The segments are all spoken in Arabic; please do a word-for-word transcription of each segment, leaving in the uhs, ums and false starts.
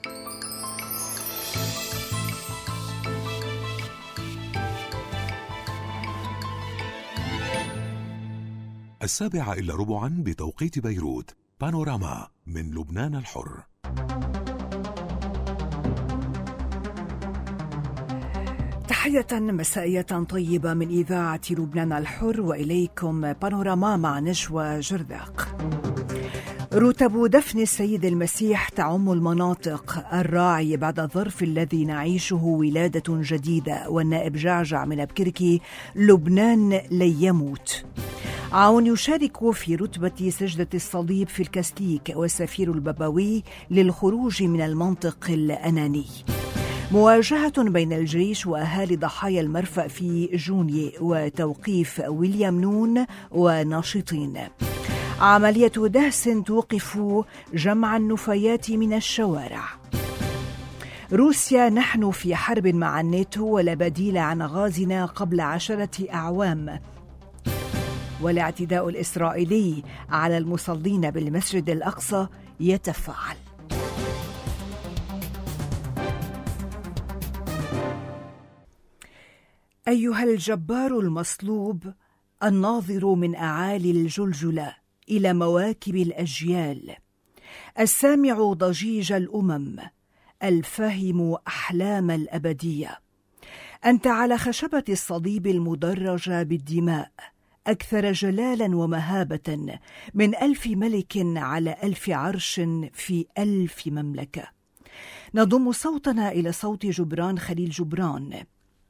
السابعة إلا ربعا بتوقيت بيروت. بانوراما من لبنان الحر. تحية مسائية طيبة من إذاعة لبنان الحر، وإليكم بانوراما مع نجوى جرذاق. رتب دفن السيد المسيح تعم المناطق. الراعي بعد الظرف الذي نعيشه ولادة جديدة، والنائب جعجع من أبكركي: لبنان لن يموت. عون يشارك في رتبة سجدة الصليب في الكاستيك، والسفير البابوي للخروج من المنطق الأناني. مواجهة بين الجيش وأهالي ضحايا المرفأ في جونيي، وتوقيف ويليام نون وناشطين. عملية دهس توقف جمع النفايات من الشوارع. روسيا: نحن في حرب مع الناتو ولا بديل عن غازنا قبل عشرة أعوام. والاعتداء الإسرائيلي على المصلين بالمسجد الأقصى يتفاعل. أيها الجبار المصلوب، الناظر من أعالي الجلجلة إلى مواكب الأجيال، السامع ضجيج الأمم، الفاهم أحلام الأبدية، أنت على خشبة الصليب المدرجة بالدماء، أكثر جلالا ومهابة من ألف ملك على ألف عرش في ألف مملكة. نضم صوتنا إلى صوت جبران خليل جبران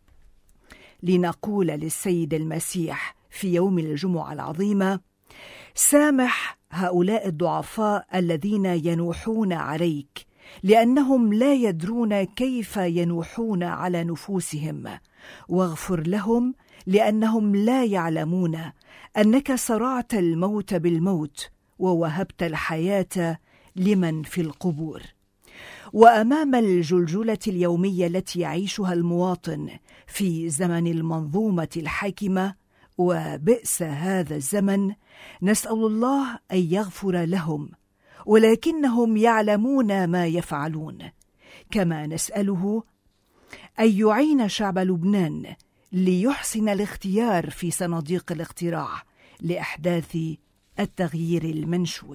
لنقول للسيد المسيح في يوم الجمعة العظيمة: سامح هؤلاء الضعفاء الذين ينوحون عليك، لأنهم لا يدرون كيف ينوحون على نفوسهم، واغفر لهم لأنهم لا يعلمون أنك صرعت الموت بالموت ووهبت الحياة لمن في القبور. وأمام الجلجلة اليومية التي يعيشها المواطن في زمن المنظومة الحاكمة وبئس هذا الزمن، نسأل الله أن يغفر لهم، ولكنهم يعلمون ما يفعلون. كما نسأله أن يعين شعب لبنان ليحسن الاختيار في صناديق الاقتراع لإحداث التغيير المنشود.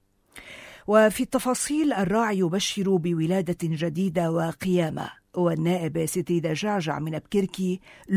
وفي التفاصيل: الراعي يبشر بولادة جديدة وقيامة، والنائب سيدة جعجع من أبكركي: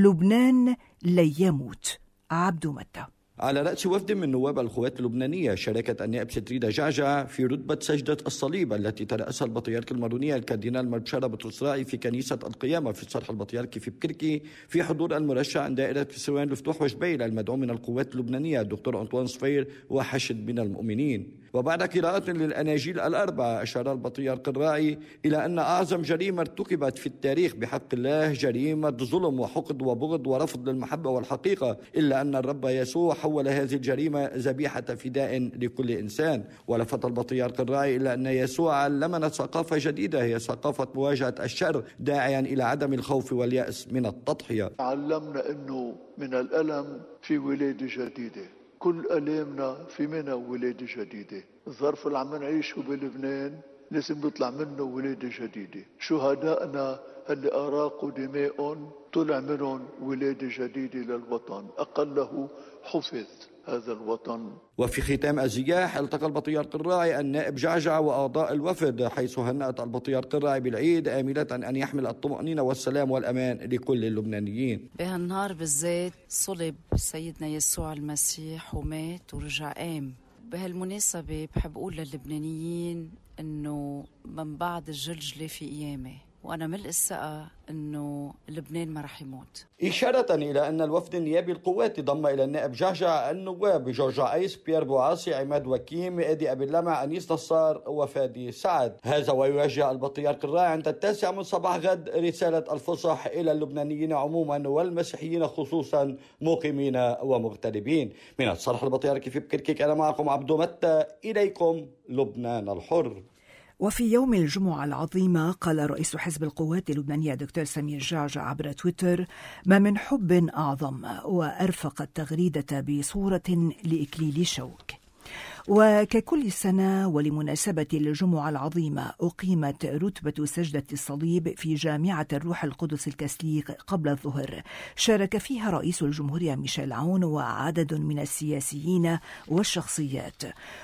لبنان لن يموت. عبد متى. على رأس وفد من نواب القوات اللبنانية شاركت النائب ستريدة جعجع في رتبة سجدة الصليب التي ترأسها البطريرك المارونية الكاردينال مرشارة بطرس راعي في كنيسة القيامة في الصرح البطريركي في بكركي، في حضور المرشح عن دائرة سوان الفتوح وجبيل المدعوم من القوات اللبنانية الدكتور أنطوان صفير وحشد من المؤمنين. وبعد قراءة للأناجيل الأربعة أشار البطريرك الراعي إلى أن أعظم جريمة ارتكبت في التاريخ بحق الله جريمة ظلم وحقد وبغض ورفض للمحبة والحقيقة، إلا أن الرب يسوع حول هذه الجريمة ذبيحة فداء لكل إنسان. ولفت البطريرك الراعي إلى أن يسوع علمنا ثقافة جديدة، هي ثقافة مواجهة الشر، داعيا إلى عدم الخوف واليأس من التضحية. علمنا أنه من الألم في ولادة جديدة، كل ألامنا في منها ولادة جديدة. الظرف اللي عم نعيشه بلبنان لازم نطلع منه ولادة جديدة. شهدائنا اللي أراقوا دماءهم طلع منهم ولادة جديدة للوطن، أقله حفظ هذا الوطن. وفي ختام الزياح التقى البطريرك الراعي النائب جعجع وأعضاء الوفد، حيث هنأت البطريرك الراعي بالعيد آملة أن يحمل الطمأنينة والسلام والأمان لكل اللبنانيين. بهالنهار بالذات صلب سيدنا يسوع المسيح ومات ورجع قام. بهالمناسبة بحب أقول للبنانيين إنه من بعد الجلجلة في قيامة، وأنا ملء الثقة أنه لبنان ما رح يموت. إشارة إلى أن الوفد النيابي القوات ضم إلى النائب جعجع النواب جورجا أيس، بيير بوعاصي، عماد وكيم، إيدي أبي اللمع، أنيس نصار وفادي سعد. هذا ويوجه البطريرك الراعي عند التاسع من صباح غد رسالة الفصح إلى اللبنانيين عموما والمسيحيين خصوصا مقيمين ومغتربين. من الصرح البطريركي في بكركي كان معكم عبد متى، إليكم لبنان الحر. وفي يوم الجمعة العظيمة قال رئيس حزب القوات اللبنانية دكتور سمير جعجع عبر تويتر: ما من حب أعظم، وأرفق التغريدة بصورة لإكليل شوك. وككل سنة ولمناسبة الجمعة العظيمة أقيمت رتبة سجدة الصليب في جامعة الروح القدس الكاثوليك قبل الظهر، شارك فيها رئيس الجمهورية ميشيل عون وعدد من السياسيين والشخصيات.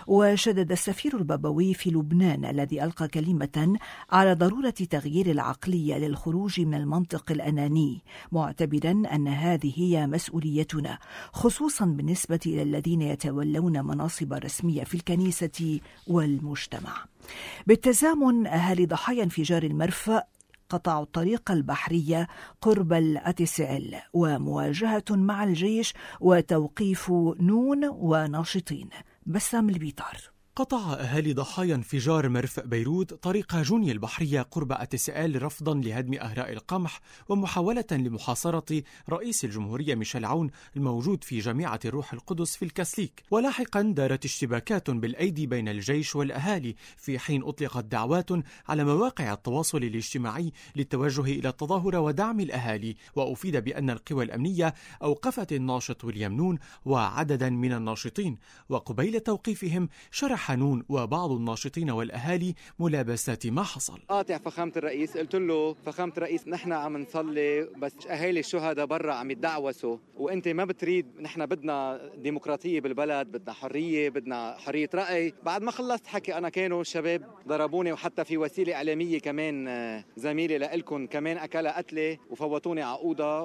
وشدد السفير البابوي في لبنان الذي ألقى كلمة على ضرورة تغيير العقلية للخروج من المنطق الأناني، معتبرا أن هذه هي مسؤوليتنا، خصوصا بالنسبة إلى الذين يتولون مناصب رسمية في الكنيسة والمجتمع. بالتزامن، أهالي ضحايا انفجار المرفأ قطعوا الطريق البحرية قرب الأتسعل ومواجهة مع الجيش وتوقيف نون وناشطين. بسام البيطار. قطع أهالي ضحايا انفجار مرفأ بيروت طريق جوني البحرية قرب أتسعال رفضا لهدم أهراء القمح ومحاولة لمحاصرة رئيس الجمهورية ميشيل عون الموجود في جامعة الروح القدس في الكاثوليك. ولاحقا دارت اشتباكات بالأيدي بين الجيش والأهالي، في حين أطلقت دعوات على مواقع التواصل الاجتماعي للتوجه إلى التظاهر ودعم الأهالي. وأفيد بأن القوى الأمنية أوقفت الناشط ويليام نون وعددا من الناشطين، وقبيل توقيفهم شرح حنون وبعض الناشطين والأهالي ملابسات ما حصل. قاطع فخامة الرئيس، قلت له فخامة الرئيس نحن عم نصلي بس أهالي الشهداء برا عم يتدعوسوا، وأنت ما بتريد، نحن بدنا ديمقراطية بالبلد، بدنا حرية، بدنا حرية رأي. بعد ما خلصت حكي أنا كانوا الشباب ضربوني، وحتى في وسيلة إعلامية كمان زميلي لإلكن كمان أكلها قتلة وفوتوني عقودة،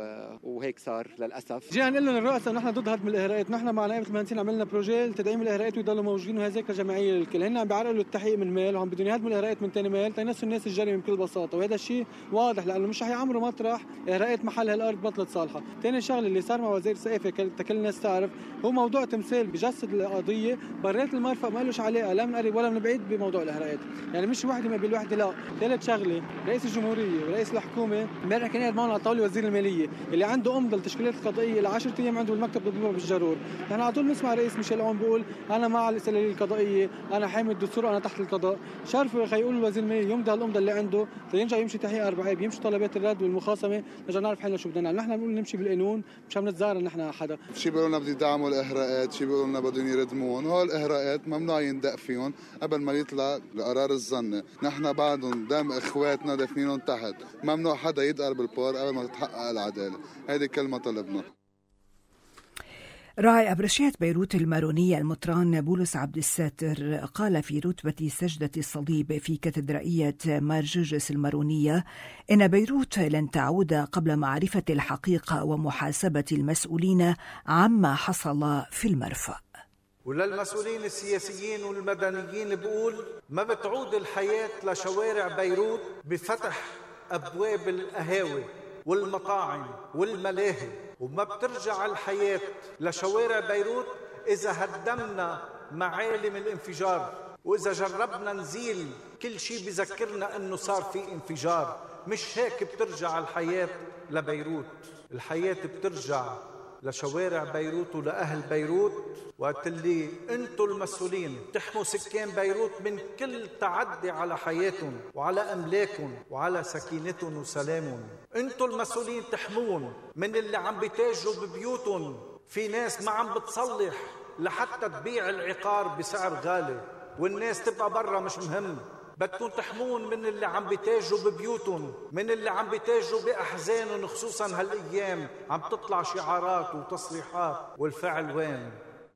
وهيك صار للأسف. جينا نقول لهم الرؤساء نحن ضد هدم الإهراءات، نحن مع نائب المهندسين عملنا بروجي لتدعيم الإهراءات ويضلوا موجودين، ذكرى جماعيه للكل. هن عم بيعرقلوا التحقيق من مال وعم بدهم يهدموا الاهراءات من ثاني مال تينسوا الناس الجريمه بكل بساطه، وهذا الشيء واضح لانه مش رح يعمروا مطرح اهراءات محل هالارض بطلت صالحه. ثاني شغله اللي صار مع وزير الثقافه كل الناس تعرف هو موضوع تمثال بجسد القضيه، برات المرفأ ما لهش علاقه لا من قريب ولا من بعيد بموضوع الاهراءات، يعني مش وحده ما بالوحده لا. ثالث شغله رئيس الجمهوريه ورئيس الحكومه امبارح كان قاعد معنا على طاوله وزير الماليه اللي عنده امضى التشكيلات القضائيه ل عشرة ايام عنده بالمكتب بيطلبها بالجرور. نحن على طول نسمع رئيس ميشيل عون بيقول انا مع الاستقلاليه القضائيه، انا حامي الدستور، انا تحت القضاء. شرفه يا اخي يقول الوزير المالي يمضي هالامضه اللي عنده تيرجع يمشي تحقيق اربعه، بيمشي طلبات الرد والمخاصمه، نرجع نعرف حالنا شو بدنا نعمل. نحن بنقول نمشي بالقانون، مش عم نتزارع نحن حدا. شي بيقولوا لنا بدي يدعموا الاهراءات، شي بيقولوا لنا بدهم يردمون. هول الاهراءات ممنوع يندق فيهم قبل ما يطلع القرار الظني. نحن بعدهم دم اخواتنا دفنينهم تحت، ممنوع حدا يدقر بالبار قبل ما تتحقق العداله. هيدي كلمه طلبنا. راعي أبرشية بيروت المارونية المطران بولس عبد الساتر قال في رتبة سجدة الصليب في كاتدرائية مار جرجس المارونية إن بيروت لن تعود قبل معرفة الحقيقة ومحاسبة المسؤولين عما حصل في المرفأ. وللمسؤولين السياسيين والمدنيين بقول ما بتعود الحياة لشوارع بيروت بفتح أبواب القهاوي والمطاعم والملاهي، وما بترجع الحياة لشوارع بيروت إذا هدمنا معالم الانفجار، وإذا جربنا نزيل كل شيء بذكرنا أنه صار في انفجار. مش هيك بترجع الحياة لبيروت. الحياة بترجع لشوارع بيروت ولأهل بيروت، وقت اللي انتم المسؤولين تحموا سكان بيروت من كل تعدي على حياتهم وعلى أملاكهم وعلى سكينتهم وسلامهم. انتم المسؤولين تحمون من اللي عم بيتاجروا ببيوتهم. في ناس ما عم بتصلح لحتى تبيع العقار بسعر غالي والناس تبقى برا مش مهم. بدكم تحمون من اللي عم بيتاجروا ببيوتهم، من اللي عم بيتاجروا بأحزانهم، خصوصا هالأيام عم تطلع شعارات وتصريحات والفعل وين؟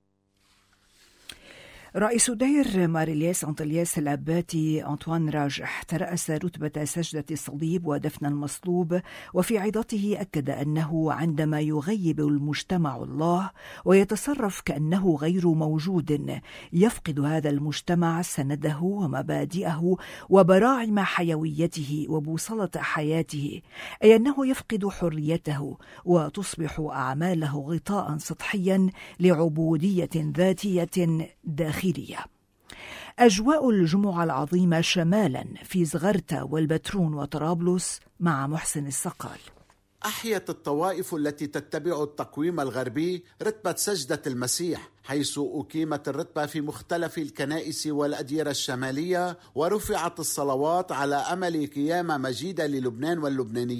رئيس دير ماريلياس أنطلياس العباتي أنطوان راجح ترأس رتبة سجدة الصليب ودفن المصلوب، وفي عظته أكد أنه عندما يغيب المجتمع الله ويتصرف كأنه غير موجود يفقد هذا المجتمع سنده ومبادئه وبراعم حيويته وبوصلة حياته، أي أنه يفقد حريته وتصبح أعماله غطاء سطحيا لعبودية ذاتية داخلية. أجواء الجمعة العظيمة شمالا في زغرتا والبترون وطرابلس مع محسن الصقال. أحيت الطوائف التي تتبع التقويم الغربي رتبة سجدة المسيح، حيث أقيمت الرتبة في مختلف الكنائس والأديرة الشمالية، ورفعت الصلوات على أمل قيامة مجيدة للبنان واللبنانيين.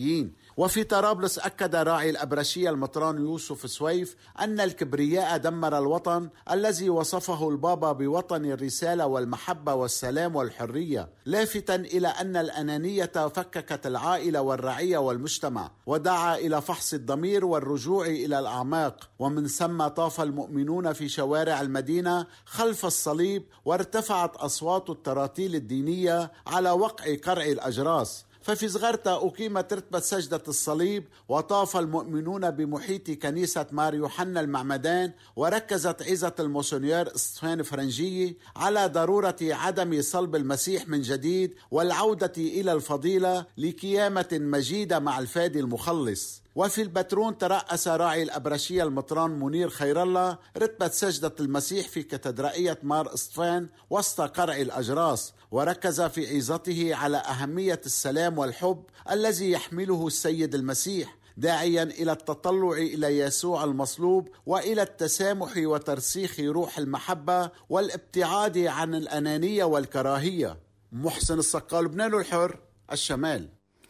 وفي طرابلس أكد راعي الأبرشية المطران يوسف سويف أن الكبرياء دمر الوطن الذي وصفه البابا بوطن الرسالة والمحبة والسلام والحرية، لافتا إلى أن الأنانية فككت العائلة والرعية والمجتمع، ودعا إلى فحص الضمير والرجوع إلى الأعماق. ومن ثم طاف المؤمنون في شوارع المدينة خلف الصليب، وارتفعت أصوات التراتيل الدينية على وقع قرع الأجراس. ففي زغرتا أقيمت رتبة سجدة الصليب، وطاف المؤمنون بمحيط كنيسة مار يوحنا المعمدان، وركزت عظة المونسنيور استفان فرنجي على ضرورة عدم صلب المسيح من جديد والعودة إلى الفضيلة لقيامة مجيدة مع الفادي المخلص. وفي البترون ترأس راعي الأبرشية المطران منير خير الله رتبة سجدة المسيح في كاتدرائية مار استفان وسط قرع الأجراس، وركز في عظته على أهمية السلام والحب الذي يحمله السيد المسيح، داعيا إلى التطلع إلى يسوع المصلوب وإلى التسامح وترسيخ روح المحبة والابتعاد عن الأنانية والكراهية. محسن الصقال، لبنان الحر، الشمال.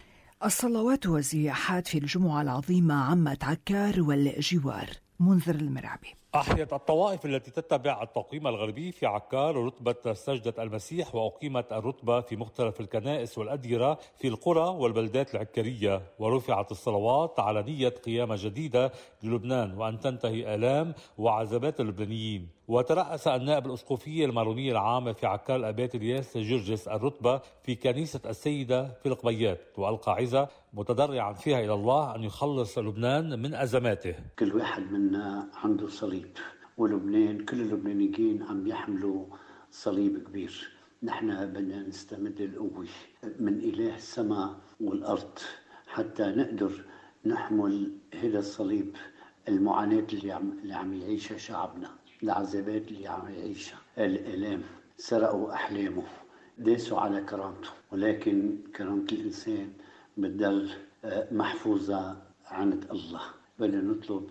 الصلوات والزياحات في الجمعة العظيمة عمت عكار والجوار. منذر المرعبي. أحيت الطوائف التي تتبع التقويم الغربي في عكار رتبة سجدة المسيح، وأقيمت الرتبة في مختلف الكنائس والأديرة في القرى والبلدات العكارية، ورفعت الصلوات على نية قيامة جديدة للبنان وأن تنتهي آلام وعذابات اللبنانيين. وترأس النائب الأسقفي الماروني العام في عكار الأبات الياس جرجس الرتبة في كنيسة السيدة في القبيات، وألقى عظة متضرعا فيها إلى الله أن يخلص لبنان من أزماته. كل واحد منا عنده صليب، ولبنان كل اللبنانيين عم يحملوا صليب كبير. نحن بدنا نستمد القوة من إله السماء والأرض حتى نقدر نحمل هذا الصليب. المعاناة اللي عم, اللي عم يعيشها شعبنا، العذابات اللي عم يعيشها، الآلام، سرقوا أحلامه، داسوا على كرامته، ولكن كرامة الإنسان بتضل محفوظة عند الله. بدنا نطلب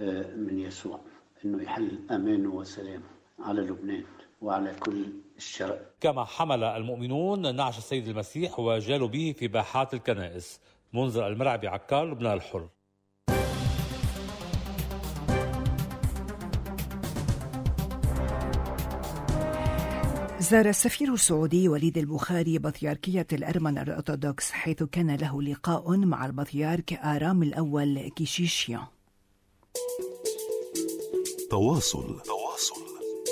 من يسوع إنه يحل أمان وسلام على لبنان وعلى كل الشرق. كما حمل المؤمنون نعش السيد المسيح وجالوا به في باحات الكنائس. منذر المرعبي، عكار، لبنان الحر. زار السفير السعودي وليد البخاري بطريركية الأرمن الأرثوذكس، حيث كان له لقاء مع البطريرك آرام الأول كيشيشيا. تواصل تواصل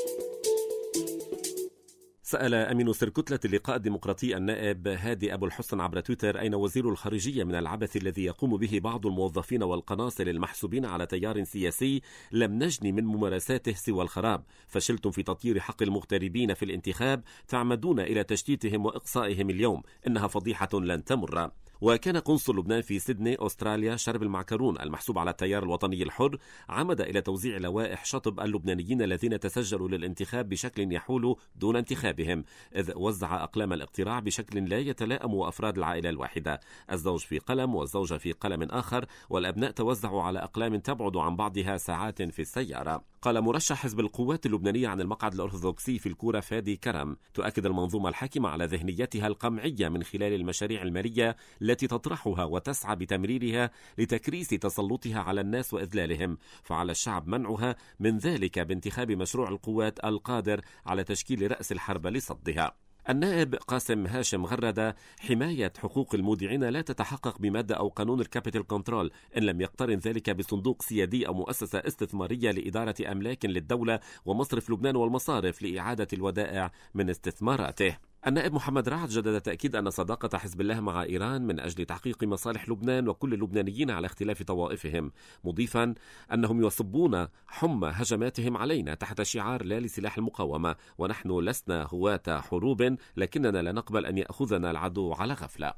سأل أمين سر كتلة اللقاء الديمقراطي النائب هادي أبو الحسن عبر تويتر أين وزير الخارجية من العبث الذي يقوم به بعض الموظفين والقناصل المحسوبين على تيار سياسي لم نجني من ممارساته سوى الخراب. فشلتم في تطيير حق المغتربين في الانتخاب، تعمدون إلى تشتيتهم وإقصائهم اليوم، إنها فضيحة لن تمر. وكان قنصل لبنان في سيدني أستراليا شرب المعكرون المحسوب على التيار الوطني الحر عمد إلى توزيع لوائح شطب اللبنانيين الذين تسجلوا للانتخاب بشكل يحول دون انتخابهم، إذ وزع أقلام الاقتراع بشكل لا يتلائم وأفراد العائلة الواحدة، الزوج في قلم والزوجة في قلم آخر، والأبناء توزعوا على أقلام تبعد عن بعضها ساعات في السيارة. قال مرشح حزب القوات اللبنانية عن المقعد الأرثوذكسي في الكورة فادي كرم: تؤكد المنظومة الحاكمة على ذهنيتها القمعية من خلال المشاريع المالية التي تطرحها وتسعى بتمريرها لتكريس تسلطها على الناس وإذلالهم، فعلى الشعب منعها من ذلك بانتخاب مشروع القوات القادر على تشكيل رأس الحرب لصدها. النائب قاسم هاشم غرد: حماية حقوق المودعين لا تتحقق بمادة أو قانون الكابيتال كنترول إن لم يقترن ذلك بصندوق سيادي أو مؤسسة استثمارية لإدارة أملاك للدولة ومصرف لبنان والمصارف لإعادة الودائع من استثماراته. النائب محمد رعد جدد تأكيد أن صداقة حزب الله مع إيران من أجل تحقيق مصالح لبنان وكل اللبنانيين على اختلاف طوائفهم، مضيفا أنهم يصبون حمى هجماتهم علينا تحت شعار لا لسلاح المقاومة، ونحن لسنا هواة حروب، لكننا لا نقبل أن يأخذنا العدو على غفلة.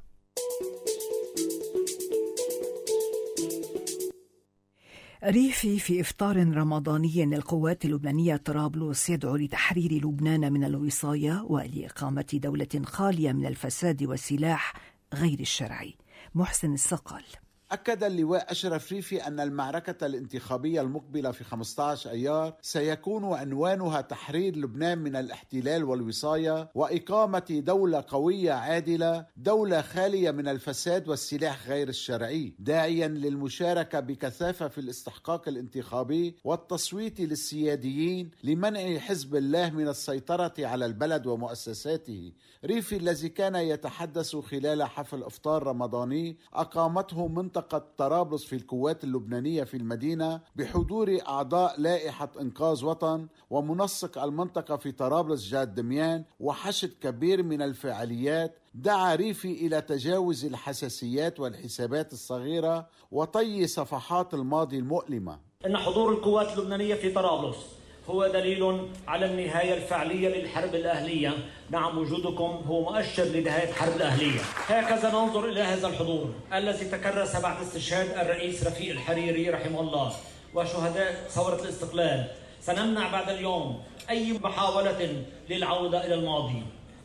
ريفي في إفطار رمضاني القوات اللبنانية طرابلس يدعو لتحرير لبنان من الوصاية ولإقامة دولة خالية من الفساد والسلاح غير الشرعي. محسن الصقال. أكد اللواء أشرف ريفي أن المعركة الانتخابية المقبلة في خمسة عشر أيار سيكون عنوانها تحرير لبنان من الاحتلال والوصاية وإقامة دولة قوية عادلة، دولة خالية من الفساد والسلاح غير الشرعي، داعيا للمشاركة بكثافة في الاستحقاق الانتخابي والتصويت للسياديين لمنع حزب الله من السيطرة على البلد ومؤسساته. ريفي الذي كان يتحدث خلال حفل إفطار رمضاني أقامته منطقة طرابلس في القوات اللبنانية في المدينة بحضور أعضاء لائحة إنقاذ وطن ومنسق المنطقة في طرابلس جاد دميان وحشد كبير من الفعاليات، دعا ريفي إلى تجاوز الحساسيات والحسابات الصغيرة وطي صفحات الماضي المؤلمة. إن حضور القوات اللبنانية في طرابلس هو دليل على النهاية الفعلية للحرب الأهلية. نعم، وجودكم هو مؤشر لنهاية الحرب الأهلية. هكذا ننظر إلى هذا الحضور الذي تكرس بعد استشهاد الرئيس رفيق الحريري رحمه الله وشهداء ثورة الاستقلال. سنمنع بعد اليوم أي محاولة للعودة إلى الماضي،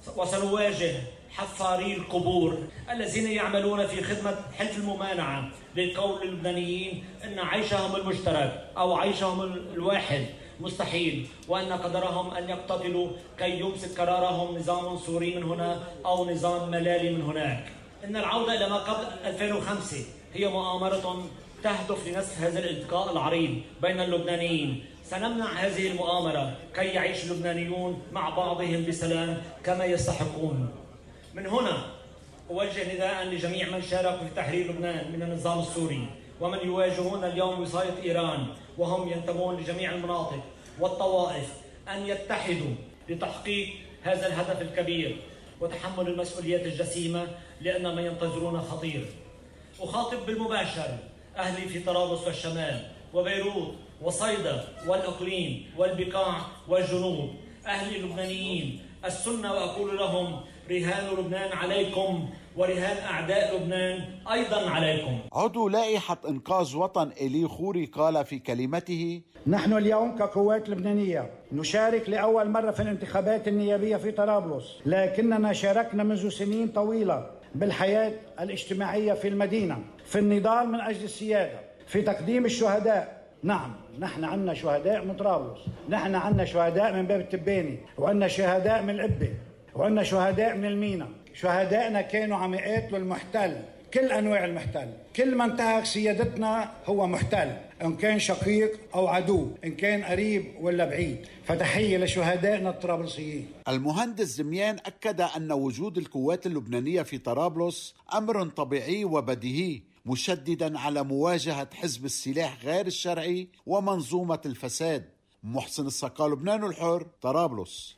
وسنواجه حفاري القبور الذين يعملون في خدمة حلف الممانعة للقول للبنانيين أن عيشهم المشترك أو عيشهم الواحد مستحيل، وأن قدرهم أن يقتتلوا كي يمسك قرارهم نظام سوري من هنا أو نظام ملالي من هناك. إن العودة إلى ما قبل ألفين وخمسة هي مؤامرة تهدف لنسف هذا الالتقاء العريض بين اللبنانيين. سنمنع هذه المؤامرة كي يعيش اللبنانيون مع بعضهم بسلام كما يستحقون. من هنا أوجه نداء لجميع من شاركوا في تحرير لبنان من النظام السوري ومن يواجهون اليوم وصاية إيران وهم ينتمون لجميع المناطق والطوائف أن يتحدوا لتحقيق هذا الهدف الكبير وتحمل المسؤوليات الجسيمة، لأن ما ينتظرون خطير. أخاطب بالمباشر أهلي في طرابلس والشمال وبيروت وصيدا والإقليم والبقاع والجنوب، أهلي اللبنانيين السنة، وأقول لهم: رهان لبنان عليكم ورهان أعداء لبنان أيضا عليكم. عضو لائحة إنقاذ وطن إلي خوري قال في كلمته: نحن اليوم كقوات لبنانية نشارك لأول مرة في الانتخابات النيابية في طرابلس، لكننا شاركنا منذ سنين طويلة بالحياة الاجتماعية في المدينة، في النضال من أجل السيادة، في تقديم الشهداء. نعم، نحن عنا شهداء من طرابلس، نحن عنا شهداء من باب التباني، وعنا شهداء من العبة، وعنا شهداء من المينا. شهدائنا كانوا عم يقاتلوا المحتل، كل أنواع المحتل، كل من انتهك سيادتنا هو محتل، إن كان شقيق أو عدو، إن كان قريب ولا بعيد. فتحية لشهدائنا الطرابلسيين. المهندس زميان أكد أن وجود القوات اللبنانية في طرابلس أمر طبيعي وبديهي، مشددا على مواجهة حزب السلاح غير الشرعي ومنظومة الفساد. محسن الصقال، لبنان الحر، طرابلس.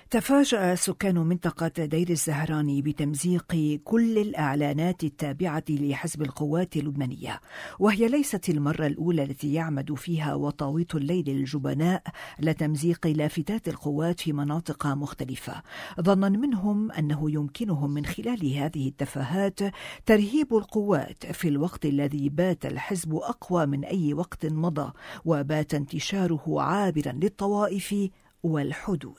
تفاجأ سكان منطقة دير الزهراني بتمزيق كل الإعلانات التابعة لحزب القوات اللبنانية، وهي ليست المرة الأولى التي يعمد فيها وطاويط الليل الجبناء لتمزيق لافتات القوات في مناطق مختلفة، ظنا منهم أنه يمكنهم من خلال هذه التفاهات ترهيب القوات في الوقت الذي بات الحزب أقوى من أي وقت مضى، وبات انتشاره عابرا للطوائف والحدود.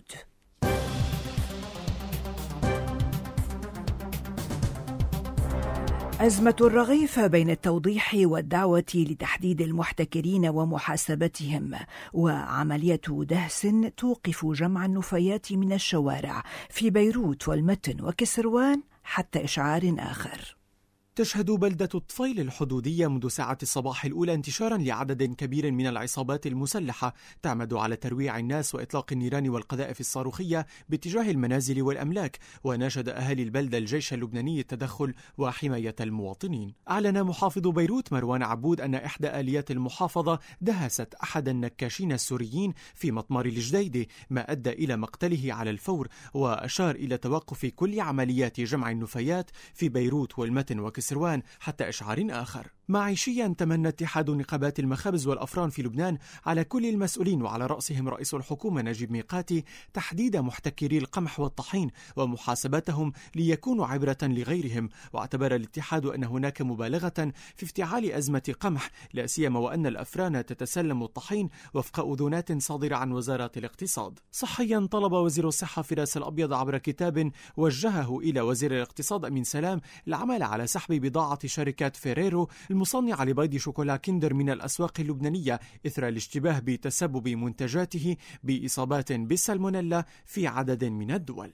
أزمة الرغيف بين التوضيح والدعوة لتحديد المحتكرين ومحاسبتهم، وعملية دهس توقف جمع النفايات من الشوارع في بيروت والمتن وكسروان حتى إشعار آخر. تشهد بلدة الطفيل الحدودية منذ ساعة الصباح الأولى انتشارا لعدد كبير من العصابات المسلحة تعمد على ترويع الناس وإطلاق النيران والقذائف الصاروخية باتجاه المنازل والأملاك، وناشد أهالي البلدة الجيش اللبناني التدخل وحماية المواطنين. أعلن محافظ بيروت مروان عبود أن إحدى آليات المحافظة دهست أحد النكاشين السوريين في مطمار الجديدة، ما أدى إلى مقتله على الفور، وأشار إلى توقف كل عمليات جمع النفايات في بيروت والمتن وكسروان سروان حتى إشعار آخر. معيشيا تمنى اتحاد نقابات المخابز والأفران في لبنان على كل المسؤولين وعلى رأسهم رئيس الحكومة نجيب ميقاتي تحديد محتكري القمح والطحين ومحاسبتهم ليكونوا عبرة لغيرهم. واعتبر الاتحاد أن هناك مبالغة في افتعال أزمة قمح، لا سيما وأن الأفران تتسلم الطحين وفق أذونات صادرة عن وزارة الاقتصاد. صحيا طلب وزير الصحة فراس الأبيض عبر كتاب وجهه إلى وزير الاقتصاد أمين سلام العمل على سحب بضاعة شركة فيريرو المصنع لبيض شوكولا كندر من الأسواق اللبنانية إثر الاشتباه بتسبب منتجاته بإصابات بالسالمونيلا في عدد من الدول.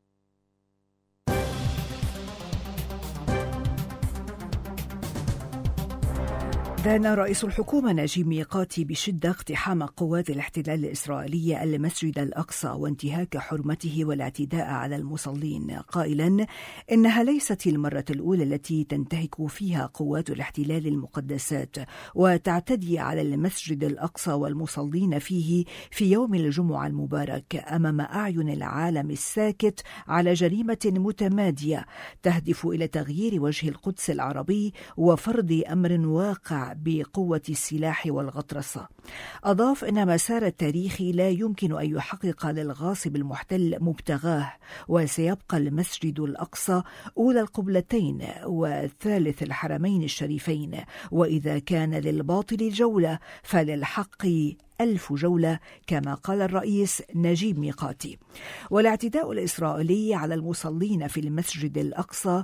دان رئيس الحكومة نجيب ميقاتي بشدة اقتحام قوات الاحتلال الإسرائيلية المسجد الأقصى وانتهاك حرمته والاعتداء على المصلين، قائلا إنها ليست المرة الأولى التي تنتهك فيها قوات الاحتلال المقدسات وتعتدي على المسجد الأقصى والمصلين فيه في يوم الجمعة المبارك أمام أعين العالم الساكت على جريمة متمادية تهدف إلى تغيير وجه القدس العربي وفرض أمر واقع بقوة السلاح والغطرسة. أضاف أن مسار التاريخ لا يمكن أن يحقق للغاصب المحتل مبتغاه، وسيبقى المسجد الأقصى أولى القبلتين وثالث الحرمين الشريفين، وإذا كان للباطل جولة فللحق ألف جولة كما قال الرئيس نجيب ميقاتي. والاعتداء الإسرائيلي على المصلين في المسجد الأقصى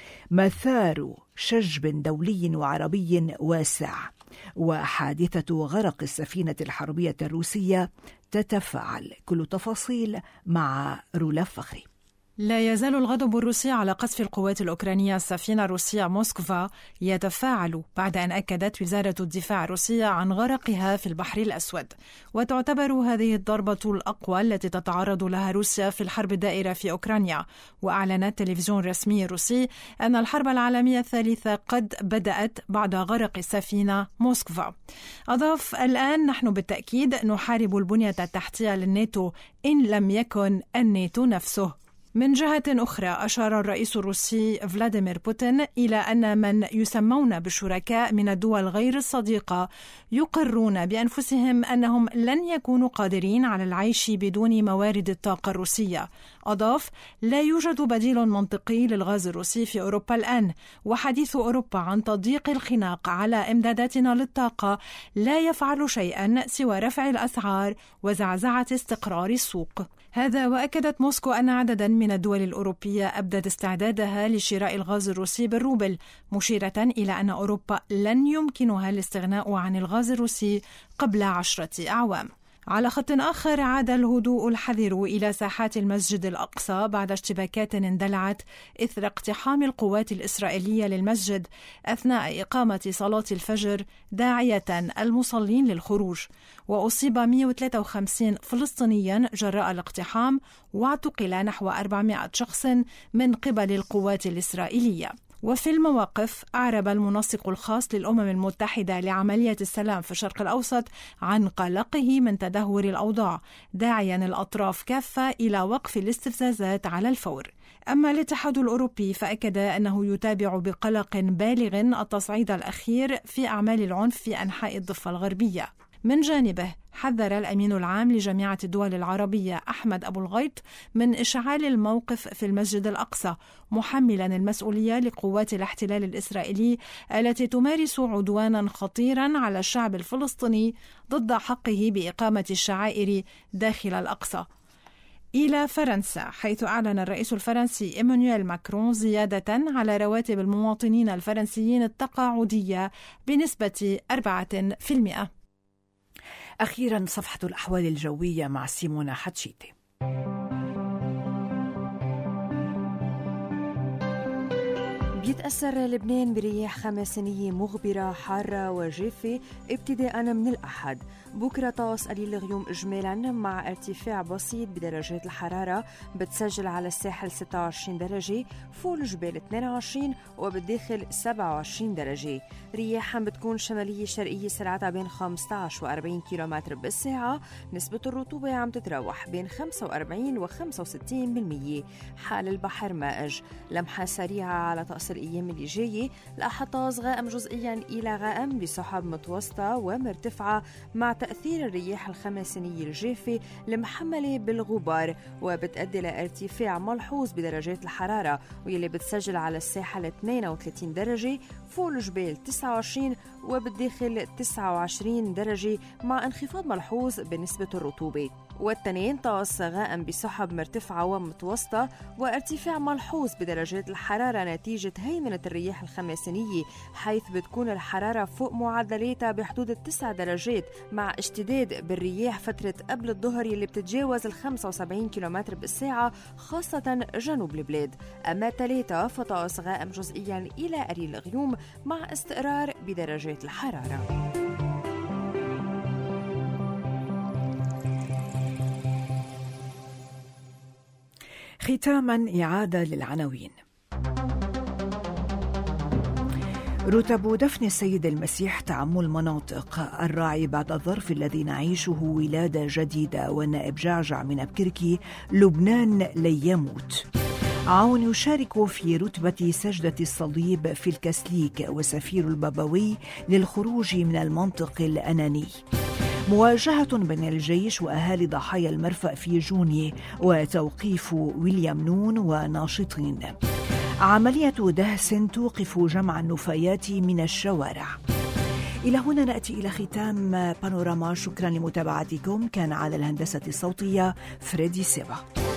مثار شجب دولي وعربي واسع، وحادثة غرق السفينة الحربية الروسية تتفاعل. كل تفاصيل مع رولا فخري. لا يزال الغضب الروسي على قذف القوات الأوكرانية السفينة الروسية موسكفا يتفاعل بعد أن أكدت وزارة الدفاع الروسية عن غرقها في البحر الأسود، وتعتبر هذه الضربة الأقوى التي تتعرض لها روسيا في الحرب الدائرة في أوكرانيا. وأعلن التلفزيون الرسمي الروسي أن الحرب العالمية الثالثة قد بدأت بعد غرق السفينة موسكفا. أضاف: الآن نحن بالتأكيد نحارب البنية التحتية للناتو إن لم يكن الناتو نفسه. من جهة أخرى أشار الرئيس الروسي فلاديمير بوتين إلى أن من يسمون بالشركاء من الدول غير الصديقة يقرون بأنفسهم أنهم لن يكونوا قادرين على العيش بدون موارد الطاقة الروسية. أضاف: لا يوجد بديل منطقي للغاز الروسي في أوروبا الآن، وحديث أوروبا عن تضييق الخناق على إمداداتنا للطاقة لا يفعل شيئا سوى رفع الأسعار وزعزعة استقرار السوق. هذا وأكدت موسكو أن عددا من الدول الأوروبية أبدت استعدادها لشراء الغاز الروسي بالروبل، مشيرة إلى أن أوروبا لن يمكنها الاستغناء عن الغاز الروسي قبل عشرة أعوام. على خط آخر، عاد الهدوء الحذر إلى ساحات المسجد الأقصى بعد اشتباكات اندلعت إثر اقتحام القوات الإسرائيلية للمسجد أثناء إقامة صلاة الفجر داعية المصلين للخروج. وأصيب مئة وثلاثة وخمسين فلسطينيا جراء الاقتحام، واعتقل نحو أربعمائة شخص من قبل القوات الإسرائيلية. وفي المواقف، أعرب المنسق الخاص للأمم المتحدة لعملية السلام في الشرق الأوسط عن قلقه من تدهور الأوضاع، داعيا الأطراف كافة إلى وقف الاستفزازات على الفور. أما الاتحاد الأوروبي فأكد أنه يتابع بقلق بالغ التصعيد الأخير في أعمال العنف في أنحاء الضفة الغربية. من جانبه، حذر الأمين العام لجامعة الدول العربية أحمد أبو الغيط من إشعال الموقف في المسجد الأقصى، محملا المسؤولية لقوات الاحتلال الإسرائيلي التي تمارس عدوانا خطيرا على الشعب الفلسطيني ضد حقه بإقامة الشعائر داخل الأقصى. إلى فرنسا، حيث أعلن الرئيس الفرنسي إيمانويل ماكرون زيادة على رواتب المواطنين الفرنسيين التقاعدية بنسبة أربعة بالمئة. أخيرا صفحة الأحوال الجوية مع سيمونا حتشيتي. بيتأثر لبنان برياح خماسينية مغبرة حارة وجافة ابتداء من الأحد. بكرة طقس قليل الغيوم إجمالا مع ارتفاع بسيط بدرجات الحرارة، بتسجل على الساحل ستة وعشرين درجة، فوق الجبال اثنين وعشرين وبالداخل سبعة وعشرين درجة. رياحا بتكون شمالية شرقية سرعتها بين خمسة عشر وأربعين كيلومتر بالساعة. نسبة الرطوبة عم تتراوح بين خمسة وأربعين وخمسة وستين بالمية. حال البحر مائج. لمحة سريعة على طقس الأيام اللي جاية، الأحطاز غائم جزئيا إلى غائم بسحب متوسطة ومرتفعة مع تأثير الرياح الخماسينية الجافة المحملة بالغبار، وبتؤدي لارتفاع ملحوظ بدرجات الحرارة، واللي بتسجل على الساحل اثنين وثلاثين درجة، فوق الجبال تسعة وعشرين وبالداخل تسعة وعشرين درجة، مع انخفاض ملحوظ بنسبة الرطوبة. والتنين طقس غائم بسحب مرتفعة ومتوسطة وارتفاع ملحوظ بدرجات الحرارة نتيجة هيمنة الرياح الخماسينية، حيث بتكون الحرارة فوق معدلاتها بحدود التسع درجات، مع اشتداد بالرياح فترة قبل الظهر اللي بتتجاوز ال خمسة وسبعين كيلومتر بالساعة خاصة جنوب البلاد. أما ثلاثة فطقس غائم جزئيا إلى قليل غيوم مع استقرار بدرجات الحرارة. ختاما إعادة للعناوين. رتب دفن السيد المسيح تعم المناطق. الراعي بعد الظرف الذي نعيشه ولادة جديدة. والنائب جعجع من أبكركي لبنان لن يموت. عون يشارك في رتبة سجدة الصليب في الكسليك. وسفير البابوي للخروج من المنطق الأناني. مواجهة بين الجيش وأهالي ضحايا المرفأ في جونية. وتوقيف ويليام نون وناشطين. عملية دهس توقف جمع النفايات من الشوارع. إلى هنا نأتي إلى ختام بانوراما. شكرا لمتابعتكم. كان على الهندسة الصوتية فريدي سيبا.